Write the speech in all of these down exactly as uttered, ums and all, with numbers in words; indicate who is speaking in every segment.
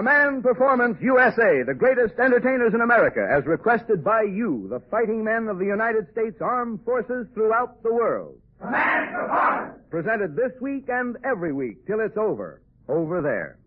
Speaker 1: Command Performance U S A, the greatest entertainers in America, as requested by you, the fighting men of the United States Armed Forces throughout the world.
Speaker 2: Command Performance!
Speaker 1: Presented this week and every week till it's over. Over there.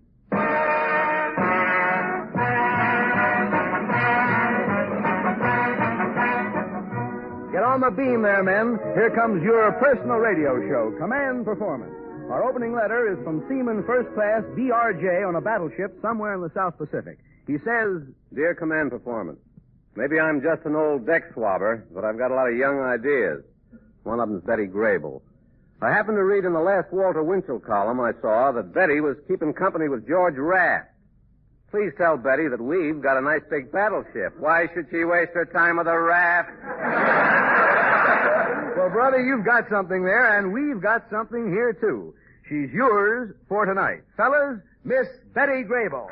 Speaker 1: Get on the beam there, men. Here comes your personal radio show, Command Performance. Our opening letter is from Seaman First Class B R J on a battleship somewhere in the South Pacific. He says,
Speaker 3: Dear Command Performance, maybe I'm just an old deck swabber, but I've got a lot of young ideas. One of them's Betty Grable. I happened to read in the last Walter Winchell column I saw that Betty was keeping company with George Raft. Please tell Betty that we've got a nice big battleship. Why should she waste her time with a raft?
Speaker 1: Well, brother, you've got something there, and we've got something here, too. She's yours for tonight. Fellas, Miss Betty Grable.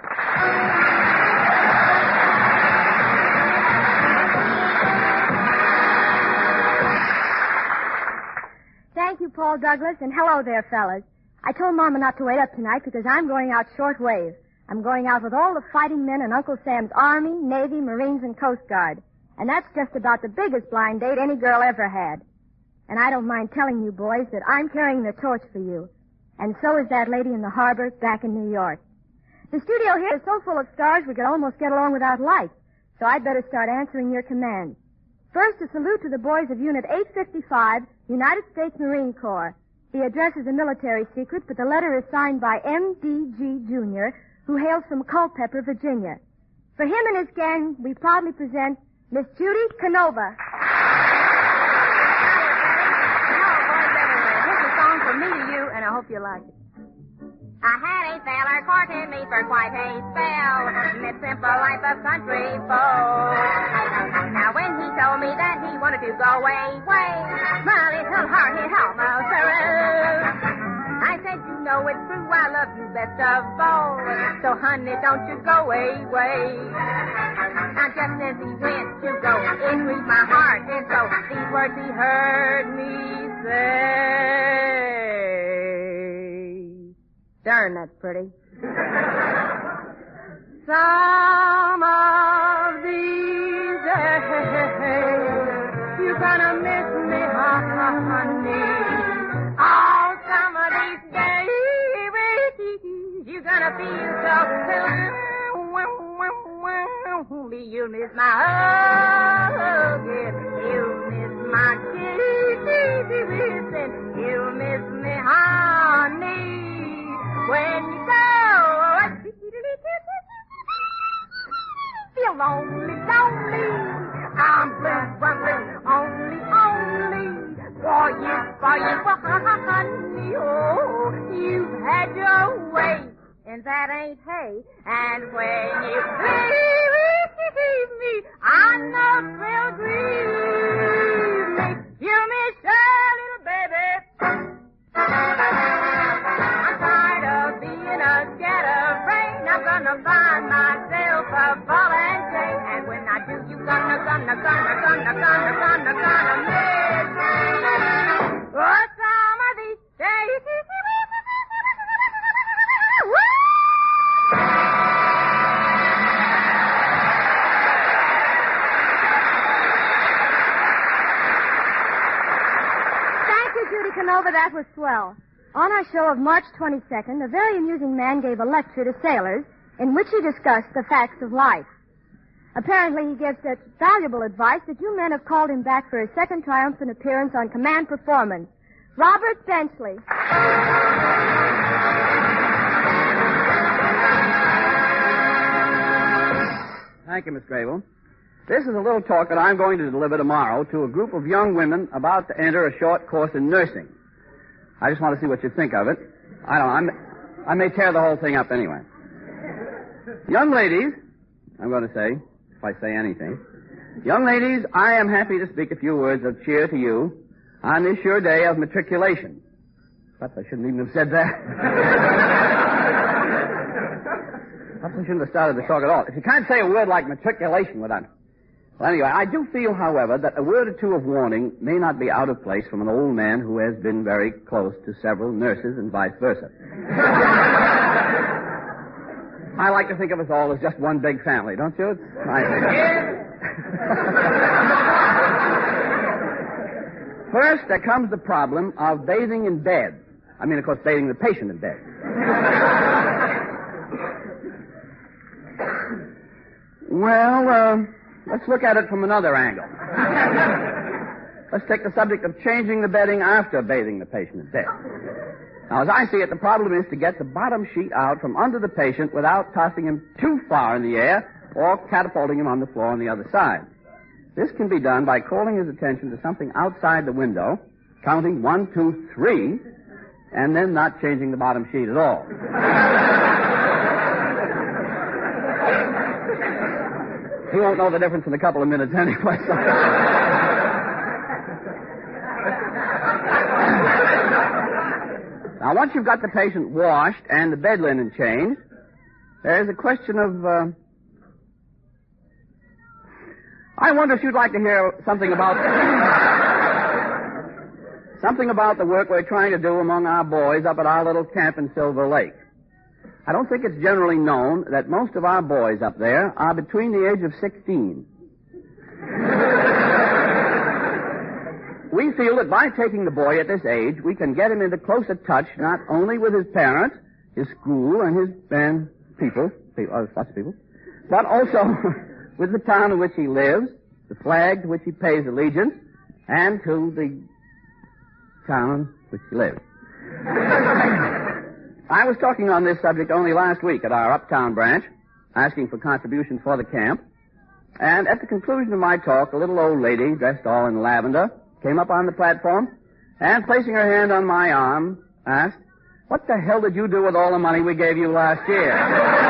Speaker 4: Thank you, Paul Douglas, and hello there, fellas. I told Mama not to wait up tonight because I'm going out shortwave. I'm going out with all the fighting men in Uncle Sam's Army, Navy, Marines, and Coast Guard. And that's just about the biggest blind date any girl ever had. And I don't mind telling you boys that I'm carrying the torch for you. And so is that lady in the harbor back in New York. The studio here is so full of stars we could almost get along without lights. So I'd better start answering your commands. First, a salute to the boys of Unit eight fifty-five, United States Marine Corps. The address is a military secret, but the letter is signed by M D G Junior, who hails from Culpeper, Virginia. For him and his gang, we proudly present Miss Judy Canova.
Speaker 5: Here's a song from me to you, and I hope you like it. I had a feller courting me for quite a spell, mid simple life of country folk. Now when he told me that he wanted to go away, way, my little heart hit almost through. I said, you know it's true, I love you best of all, so honey, don't you go away, way. Now just as he went to go, it grieved my heart, and so these words he heard me say. Darn, that's pretty. Some of these days, you're gonna miss me, honey. Oh, some of these days, you're gonna feel so lonely. You miss my hug, you miss my kisses, you miss me, honey. When you go, feel lonely, lonely. I'm blue, I'm blue, only, only for you, for you, for honey. Oh, you've had your way, and that ain't hay. And when you leave me, I know thrill grieve me. You miss your little baby. I'm gonna find myself a ball and chain, and when I do, you gonna, gonna, gonna, gonna, gonna, gonna, gonna miss me. Oh, some of these days.
Speaker 4: Thank you, Judy Canova. That was swell. On our show of March twenty-second, a very amusing man gave a lecture to sailors in which he discussed the facts of life. Apparently, he gave such valuable advice that you men have called him back for his second triumphant appearance on Command Performance. Robert Benchley.
Speaker 6: Thank you, Miss Grable. This is a little talk that I'm going to deliver tomorrow to a group of young women about to enter a short course in nursing. I just want to see what you think of it. I don't know. I'm, I may tear the whole thing up anyway. Young ladies, I'm going to say, if I say anything. Young ladies, I am happy to speak a few words of cheer to you on this your day of matriculation. Perhaps I shouldn't even have said that. Perhaps I shouldn't have started the talk at all. If you can't say a word like matriculation without... Well, anyway, I do feel, however, that a word or two of warning may not be out of place from an old man who has been very close to several nurses and vice versa. I like to think of us all as just one big family, don't you? It's nice. First, there comes the problem of bathing in bed. I mean, of course, bathing the patient in bed. Well, uh, let's look at it from another angle. Let's take the subject of changing the bedding after bathing the patient in bed. Now, as I see it, the problem is to get the bottom sheet out from under the patient without tossing him too far in the air or catapulting him on the floor on the other side. This can be done by calling his attention to something outside the window, counting one, two, three, and then not changing the bottom sheet at all. He won't know the difference in a couple of minutes anyway. So. Now, once you've got the patient washed and the bed linen changed, there's a question of... Uh, I wonder if you'd like to hear something about... something about the work we're trying to do among our boys up at our little camp in Silver Lake. I don't think it's generally known that most of our boys up there are between the age of sixteen. We feel that by taking the boy at this age, we can get him into closer touch not only with his parents, his school, and his and people, people uh, lots of people, but also with the town in which he lives, the flag to which he pays allegiance, and to the town in which he lives. I was talking on this subject only last week at our Uptown branch, asking for contributions for the camp, and at the conclusion of my talk, a little old lady, dressed all in lavender, came up on the platform, and placing her hand on my arm, asked, "What the hell did you do with all the money we gave you last year?"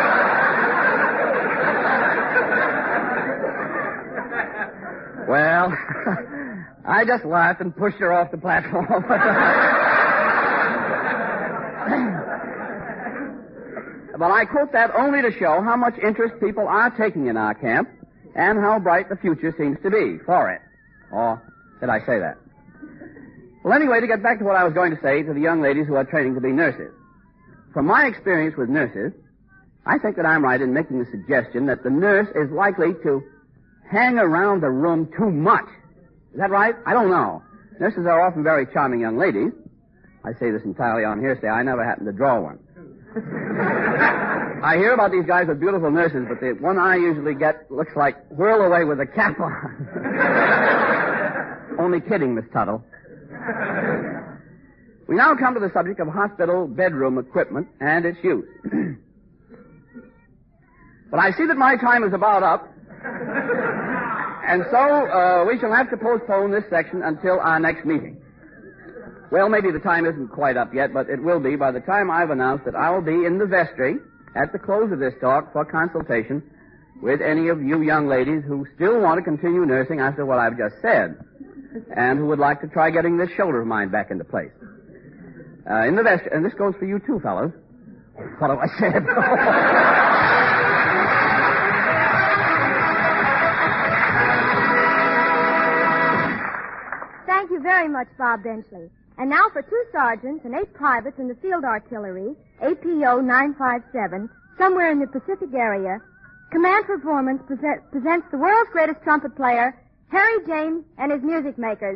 Speaker 6: Well, I just laughed and pushed her off the platform. But I quote that only to show how much interest people are taking in our camp and how bright the future seems to be for it. Or did I say that? Well, anyway, to get back to what I was going to say to the young ladies who are training to be nurses. From my experience with nurses, I think that I'm right in making the suggestion that the nurse is likely to hang around the room too much. Is that right? I don't know. Nurses are often very charming young ladies. I say this entirely on hearsay. I never happened to draw one. I hear about these guys with beautiful nurses, but the one I usually get looks like whirl away with a cap on. Only kidding, Miss Tuttle. We now come to the subject of hospital bedroom equipment and its use. But I see that my time is about up, and so uh, we shall have to postpone this section until our next meeting. Well, maybe the time isn't quite up yet, but it will be by the time I've announced that I will be in the vestry at the close of this talk for consultation with any of you young ladies who still want to continue nursing after what I've just said, and who would like to try getting this shoulder of mine back into place. Uh, in the vestry, and this goes for you too, fellows. What have I said?
Speaker 4: Thank you very much, Bob Benchley. And now for two sergeants and eight privates in the field artillery, A P O nine five seven, somewhere in the Pacific area, Command Performance present, presents the world's greatest trumpet player, Harry James, and his music makers.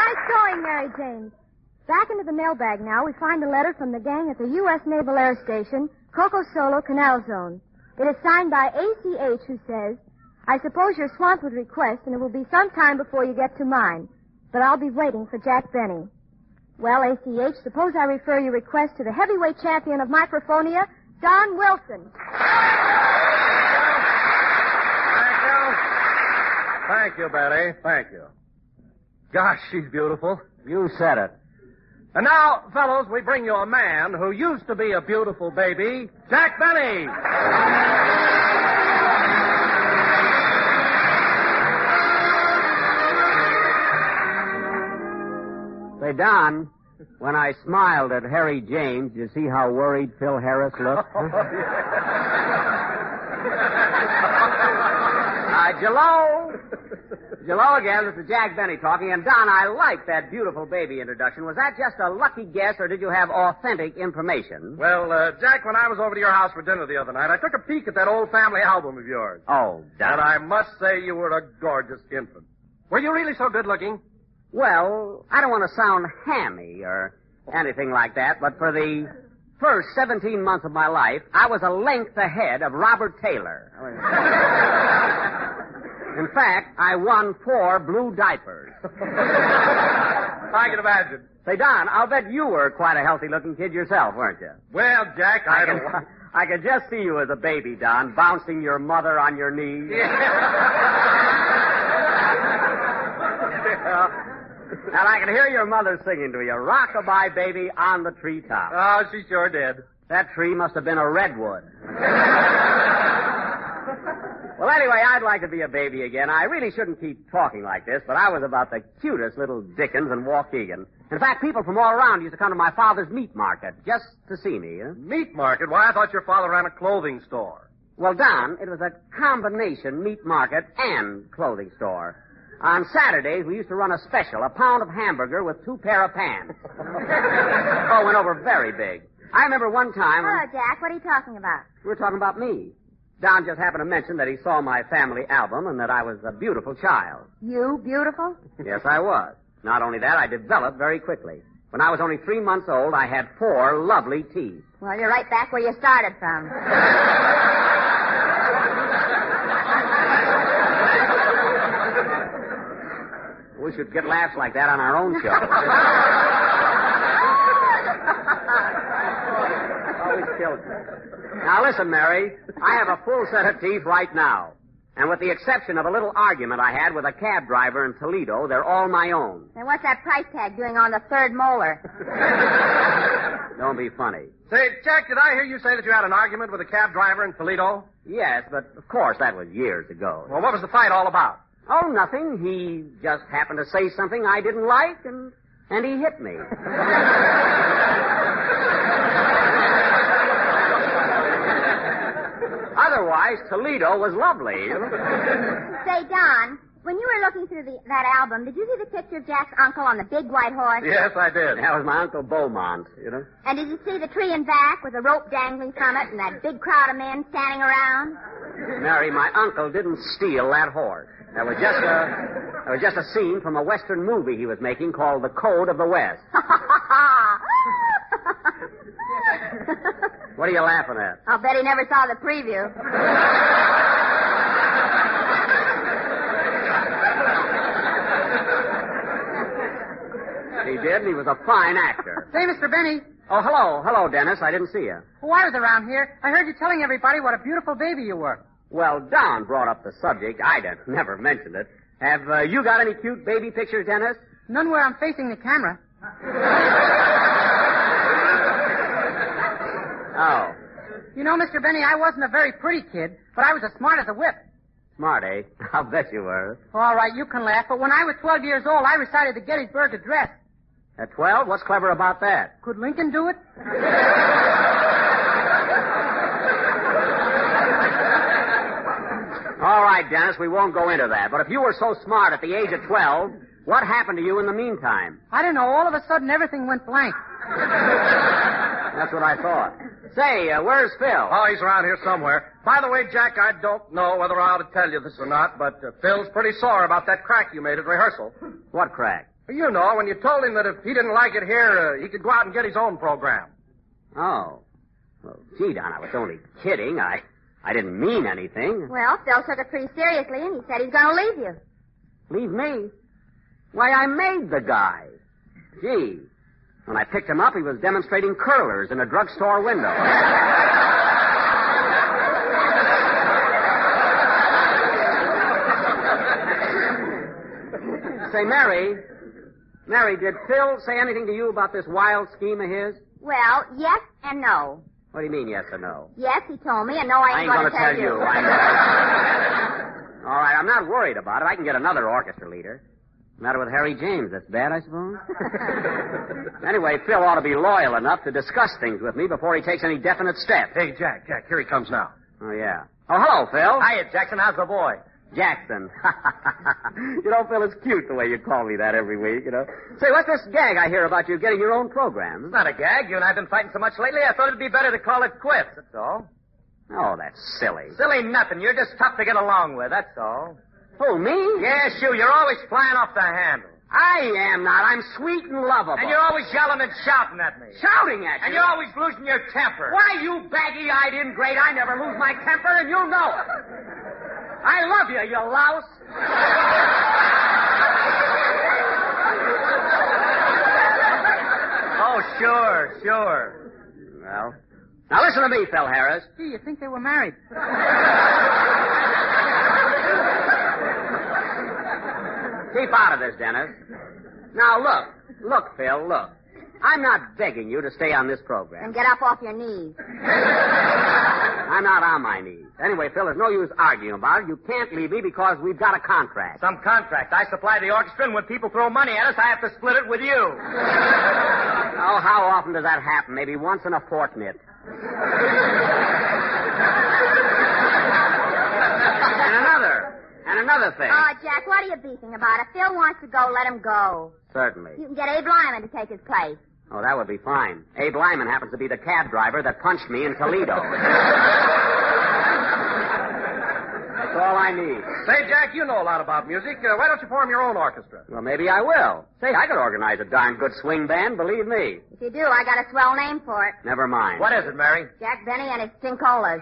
Speaker 4: Nice going, Mary Jane. Back into the mailbag now, we find a letter from the gang at the U S Naval Air Station, Coco Solo Canal Zone. It is signed by A C H, who says, I suppose you're swamped with requests, and it will be some time before you get to mine. But I'll be waiting for Jack Benny. Well, A C H, suppose I refer your request to the heavyweight champion of microphonia, Don Wilson.
Speaker 7: Thank you. Thank you, Betty. Thank you. Gosh, she's beautiful.
Speaker 3: You said it.
Speaker 7: And now, fellows, we bring you a man who used to be a beautiful baby, Jack Benny.
Speaker 3: Say, Don, when I smiled at Harry James, you see how worried Phil Harris looked? Huh? uh, Jello. Jello again, this is Jack Benny talking. And, Don, I like that beautiful baby introduction. Was that just a lucky guess, or did you have authentic information?
Speaker 7: Well, uh, Jack, when I was over to your house for dinner the other night, I took a peek at that old family album of yours.
Speaker 3: Oh, Don.
Speaker 7: And I must say you were a gorgeous infant. Were you really so good looking?
Speaker 3: Well, I don't want to sound hammy or anything like that, but for the first seventeen months of my life, I was a length ahead of Robert Taylor. In fact, I won four blue diapers.
Speaker 7: I can imagine.
Speaker 3: Say, Don, I'll bet you were quite a healthy-looking kid yourself, weren't you?
Speaker 7: Well, Jack, I,
Speaker 3: I can,
Speaker 7: don't...
Speaker 3: I could just see you as a baby, Don, bouncing your mother on your knees.
Speaker 7: Yeah.
Speaker 3: And I can hear your mother singing to you, Rock-a-bye Baby on the treetop.
Speaker 7: Oh, she sure did.
Speaker 3: That tree must have been a redwood. Well, anyway, I'd like to be a baby again. I really shouldn't keep talking like this, but I was about the cutest little Dickens in Waukegan. In fact, people from all around used to come to my father's meat market just to see me. You know?
Speaker 7: Meat market? Why, I thought your father ran a clothing store.
Speaker 3: Well, Don, it was a combination meat market and clothing store. On Saturdays, we used to run a special, a pound of hamburger with two pair of pants. Oh, it went over very big. I remember one time...
Speaker 4: Hello, Jack. What are you talking about?
Speaker 3: We were talking about me. Don just happened to mention that he saw my family album and that I was a beautiful child.
Speaker 4: You beautiful?
Speaker 3: Yes, I was. Not only that, I developed very quickly. When I was only three months old, I had four lovely teeth.
Speaker 4: Well, you're right back where you started from.
Speaker 3: We should get laughs like that on our own show. Always kills me. Now, listen, Mary. I have a full set of teeth right now. And with the exception of a little argument I had with a cab driver in Toledo, they're all my own.
Speaker 4: And what's that price tag doing on the third molar?
Speaker 3: Don't be funny.
Speaker 7: Say, Jack, did I hear you say that you had an argument with a cab driver in Toledo?
Speaker 3: Yes, but of course that was years ago.
Speaker 7: Well, what was the fight all about?
Speaker 3: Oh, nothing. He just happened to say something I didn't like, and and he hit me. Otherwise, Toledo was lovely.
Speaker 4: Say, Don, when you were looking through the, that album, did you see the picture of Jack's uncle on the big white horse?
Speaker 7: Yes, I did.
Speaker 3: That was my Uncle Beaumont, you know.
Speaker 4: And did you see the tree in back with a rope dangling from it and that big crowd of men standing around?
Speaker 3: Mary, my uncle didn't steal that horse. That was just a, that was just a scene from a Western movie he was making called The Code of the West. What are you laughing at?
Speaker 4: I'll bet he never saw the preview.
Speaker 3: He did, and he was a fine actor.
Speaker 8: Say, Mister Benny.
Speaker 3: Oh, hello. Hello, Dennis. I didn't see you.
Speaker 8: Well, I was around here. I heard you telling everybody what a beautiful baby you were.
Speaker 3: Well, Don brought up the subject. I never mentioned it. Have uh, you got any cute baby pictures, Dennis?
Speaker 8: None where I'm facing the camera.
Speaker 3: Oh.
Speaker 8: You know, Mister Benny, I wasn't a very pretty kid, but I was as smart as a whip.
Speaker 3: Smart, eh? I'll bet you were.
Speaker 8: All right, you can laugh, but when I was twelve years old, I recited the Gettysburg Address.
Speaker 3: At twelve? What's clever about that?
Speaker 8: Could Lincoln do it?
Speaker 3: All right, Dennis, we won't go into that. But if you were so smart at the age of twelve, what happened to you in the meantime?
Speaker 8: I don't know. All of a sudden, everything went blank.
Speaker 3: That's what I thought. Say, uh, where's Phil?
Speaker 7: Oh, he's around here somewhere. By the way, Jack, I don't know whether I ought to tell you this or not, but uh, Phil's pretty sore about that crack you made at rehearsal.
Speaker 3: What crack?
Speaker 7: You know, when you told him that if he didn't like it here, uh, he could go out and get his own program.
Speaker 9: Oh. Well, gee, Don, I was only kidding. I I didn't mean anything.
Speaker 4: Well, Phil took it pretty seriously, and he said he's going to leave you.
Speaker 9: Leave me? Why, I made the guy. Gee. When I picked him up, he was demonstrating curlers in a drugstore window. Say, Mary, Mary, did Phil say anything to you about this wild scheme of his?
Speaker 4: Well, yes and no.
Speaker 9: What do you mean, yes or no?
Speaker 4: Yes, he told me, and no, I
Speaker 9: I
Speaker 4: ain't,
Speaker 9: ain't
Speaker 4: going to
Speaker 9: tell, tell you. I'm... All right, I'm not worried about it. I can get another orchestra leader. Matter with Harry James. That's bad, I suppose? Anyway, Phil ought to be loyal enough to discuss things with me before he takes any definite step.
Speaker 7: Hey, Jack, Jack, here he comes now.
Speaker 9: Oh, yeah. Oh, hello, Phil.
Speaker 7: Hiya, Jackson. How's the boy?
Speaker 9: Jackson. You know, Phil, it's cute the way you call me that every week, you know. Say, what's this gag I hear about you getting your own program?
Speaker 7: It's not a gag. You and I have been fighting so much lately, I thought it'd be better to call it quits, that's all.
Speaker 9: Oh, that's silly.
Speaker 7: Silly nothing. You're just tough to get along with, that's all.
Speaker 9: Who, me?
Speaker 7: Yes, you. You're always flying off the handle.
Speaker 9: I am not. I'm sweet and lovable.
Speaker 7: And you're always yelling and shouting at me.
Speaker 9: Shouting at you?
Speaker 7: And you're always losing your temper.
Speaker 9: Why, you baggy-eyed ingrate, I never lose my temper, and you know it. I love you, you louse.
Speaker 7: Oh, sure, sure.
Speaker 9: Well, now listen to me, Phil Harris.
Speaker 8: Gee, you think they were married?
Speaker 9: Keep out of this, Dennis. Now, look. Look, Phil, look. I'm not begging you to stay on this program.
Speaker 4: And get up off your knees.
Speaker 9: I'm not on my knees. Anyway, Phil, there's no use arguing about it. You can't leave me because we've got a contract.
Speaker 7: Some contract. I supply the orchestra, and when people throw money at us, I have to split it with you.
Speaker 9: Oh, how often does that happen? Maybe once in a fortnight. And another. And another thing.
Speaker 4: Oh, Jack, what are you beefing about? If Phil wants to go, let him go.
Speaker 9: Certainly.
Speaker 4: You can get Abe Lyman to take his place.
Speaker 9: Oh, that would be fine. Abe Lyman happens to be the cab driver that punched me in Toledo. That's all I need.
Speaker 7: Say, Jack, you know a lot about music. Uh, why don't you form your own orchestra?
Speaker 9: Well, maybe I will. Say, I could organize a darn good swing band, believe me.
Speaker 4: If you do, I got a swell name for it.
Speaker 9: Never mind.
Speaker 7: What is it, Mary?
Speaker 4: Jack Benny and his Stinkolas.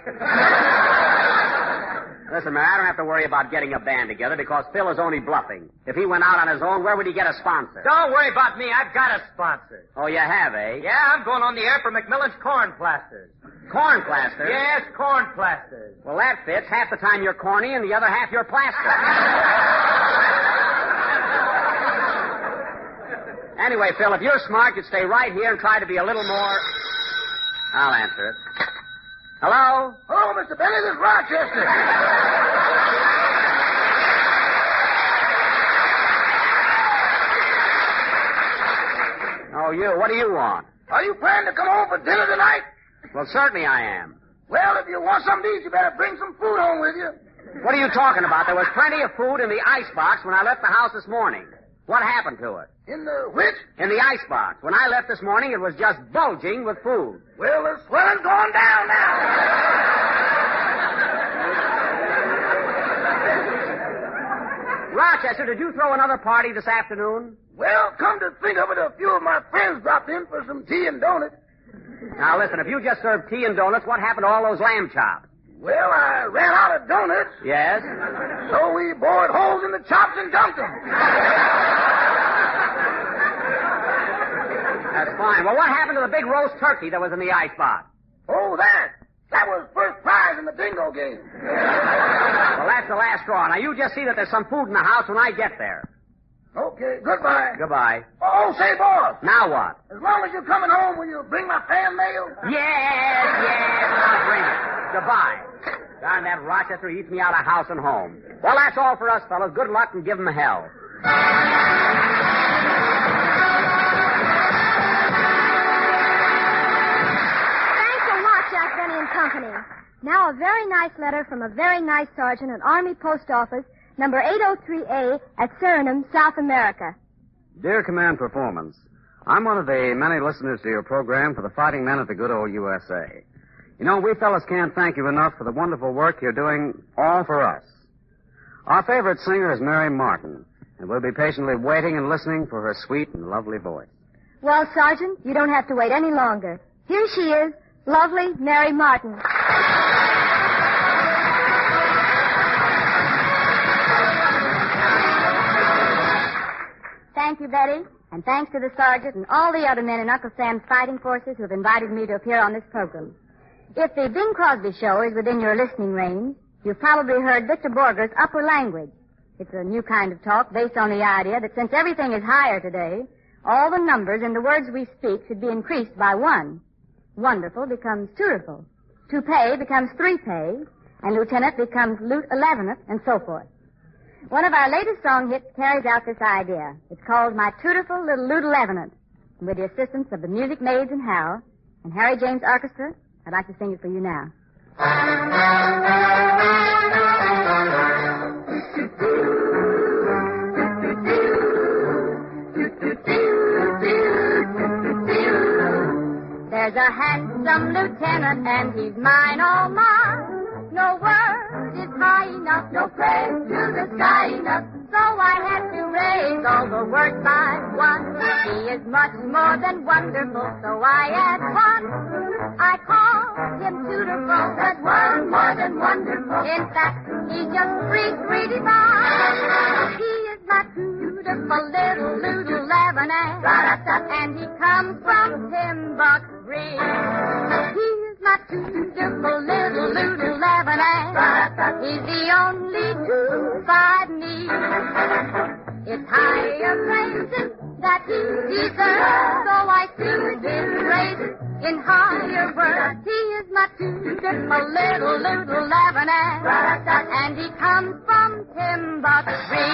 Speaker 9: Listen, Mary, I don't have to worry about getting a band together because Phil is only bluffing. If he went out on his own, where would he get a sponsor?
Speaker 7: Don't worry about me. I've got a sponsor.
Speaker 9: Oh, you have, eh?
Speaker 7: Yeah, I'm going on the air for Macmillan's Corn Plasters.
Speaker 9: Corn plasters?
Speaker 7: Yes, corn plasters.
Speaker 9: Well, that fits. Half the time you're corny and the other half you're plaster. Anyway, Phil, if you're smart, you'd stay right here and try to be a little more... I'll answer it. Hello?
Speaker 2: Hello, Mister Benny. This is Rochester.
Speaker 9: Oh, you. What do you want?
Speaker 2: Are you planning to come home for dinner tonight?
Speaker 9: Well, certainly I am.
Speaker 2: Well, if you want some to eat, you better bring some food home with you.
Speaker 9: What are you talking about? There was plenty of food in the icebox when I left the house this morning. What happened to it?
Speaker 2: In the which?
Speaker 9: In the icebox. When I left this morning, it was just bulging with food.
Speaker 2: Well, the swelling's gone down now.
Speaker 9: Rochester, did you throw another party this afternoon?
Speaker 2: Well, come to think of it, a few of my friends dropped in for some tea and donuts.
Speaker 9: Now, listen, if you just served tea and donuts, what happened to all those lamb chops?
Speaker 2: Well, I ran out of donuts.
Speaker 9: Yes?
Speaker 2: So we bored holes in the chops and dumped them.
Speaker 9: That's fine. Well, what happened to the big roast turkey that was in the icebox?
Speaker 2: Oh, that. That was first prize in the bingo game.
Speaker 9: Well, that's the last straw. Now, you just see that there's some food in the house when I get there.
Speaker 2: Okay, goodbye.
Speaker 9: Goodbye.
Speaker 2: Oh, say, boss.
Speaker 9: Now what?
Speaker 2: As long as you're coming home, will you bring my fan mail?
Speaker 9: Yes, yes, I'll bring it. Goodbye. Darn, that Rochester eats me out of house and home. Well, that's all for us, fellas. Good luck and give them hell.
Speaker 4: Thanks a lot, Jack Benny and Company. Now a very nice letter from a very nice sergeant at Army Post Office, number eight oh three A at Suriname, South America.
Speaker 6: Dear Command Performance, I'm one of the many listeners to your program for the fighting men of the good old U S A. You know, we fellas can't thank you enough for the wonderful work you're doing all for us. Our favorite singer is Mary Martin,
Speaker 9: And we'll be patiently waiting and listening for her sweet and lovely voice.
Speaker 4: Well, Sergeant, you don't have to wait any longer. Here she is, lovely Mary Martin. Thank you, Betty. And thanks to the sergeant and all the other men in Uncle Sam's fighting forces who have invited me to appear on this program. If the Bing Crosby show is within your listening range, you've probably heard Victor Borger's upper language. It's a new kind of talk based on the idea that since everything is higher today, all the numbers in the words we speak should be increased by one. Wonderful becomes twotiful. Toupee becomes three-pay, and lieutenant becomes loot eleveneth, and so forth. One of our latest song hits carries out this idea. It's called My Tootiful Little Loot Elevenant. And with the assistance of the Music Maids and Hal and Harry James Orchestra, I'd like to sing it for you now. There's a handsome lieutenant and he's mine, all mine. No word is high enough, no praise to the sky enough. So I had to raise all the words by one. He is much more than wonderful, so I add one. I call him beautiful, that's one more than wonderful. In fact, he's just sweet, sweet divine. He is my beautiful little little lemonade, and he comes from Timbuktu. He is my beautiful little little lemonade. He's the only truth I need. It's higher praises that he deserves, so I sing his praises in higher words. He is my beautiful little little lemonade, and he comes from Timbuktu.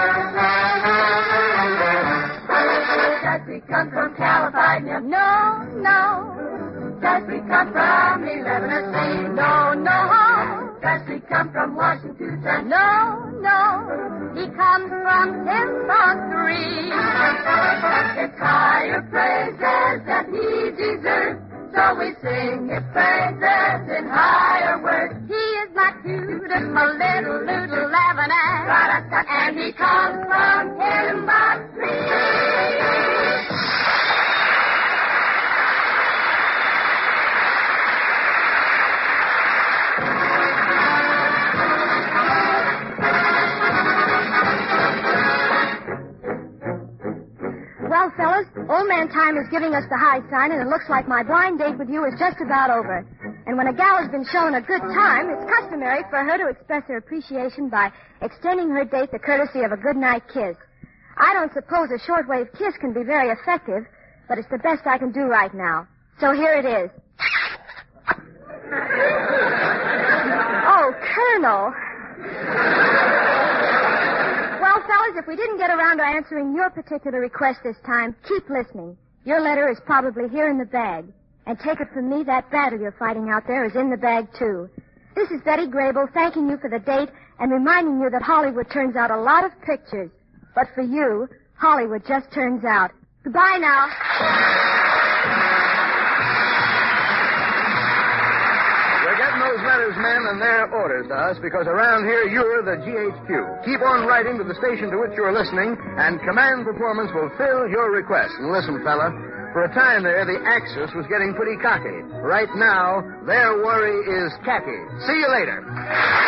Speaker 4: Does he come from California? No, no. Does he come from eleventh Street? No, no. Does he come from Washington? No, no. He comes from Timbuktu. It's higher praises that he deserves, so we sing his praises in higher words. He is my beautiful little, little lemonade, and he comes from Timbuktu. Well, fellas, Old Man Time is giving us the high sign, and it looks like my blind date with you is just about over. And when a gal has been shown a good time, it's customary for her to express her appreciation by extending her date the courtesy of a goodnight kiss. I don't suppose a shortwave kiss can be very effective, but it's the best I can do right now. So here it is. Oh, Colonel. Well, fellas, if we didn't get around to answering your particular request this time, keep listening. Your letter is probably here in the bag. And take it from me, that battle you're fighting out there is in the bag, too. This is Betty Grable thanking you for the date and reminding you that Hollywood turns out a lot of pictures. But for you, Hollywood just turns out. Goodbye now.
Speaker 1: Those letters, men, and their orders to us, because around here you're the G H Q. Keep on writing to the station to which you're listening, and Command Performance will fill your request. And listen, fella, for a time there, the Axis was getting pretty cocky. Right now, their worry is khaki. See you later.